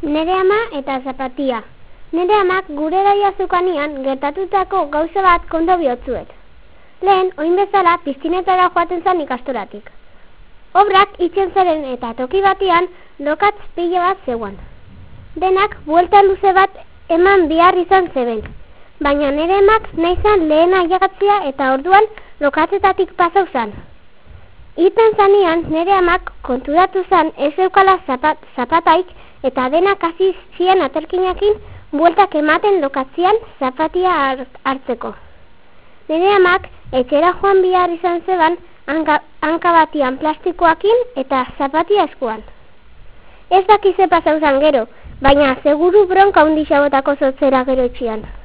Nere ama eta zapatia. Nere amak gure gaia zukanian gertatutako gauza bat kondo bihotzuet. Lehen, oin bezala, piztinetara joaten zen ikastoratik. Obrak itxen zeren eta toki batian lokatz pile bat zegoen. Denak buelta luze bat eman behar izan zeben, baina nere emak nahi zan lehen ailegatzea eta orduan lokatzetatik pasau zan. Iten zanian nere amak konturatu zan ez eukala zapataik eta denak hasi zian aterkinakin bueltak ematen lokatzian zapatia hartzeko. Nere amak etxera joan behar izan zeban hanka batian plastikoakin eta zapatia eskuan. Ez dakize pasau zan gero, baina seguru bronka hundixabotako zotzera gero etxian.